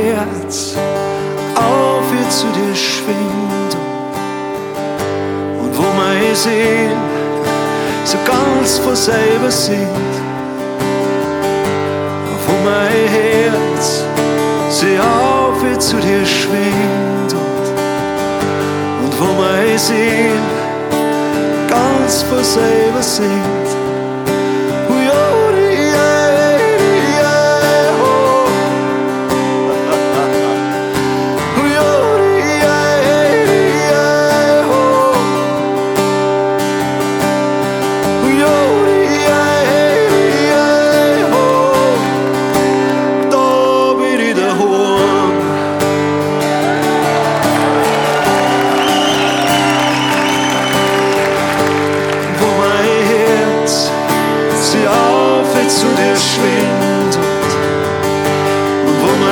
Herz auf wie zu dir schwingt und wo meine Seele so ganz von selber singt, wo mein Herz sie auf wie zu dir schwingt und wo meine Seele ganz von selber singt.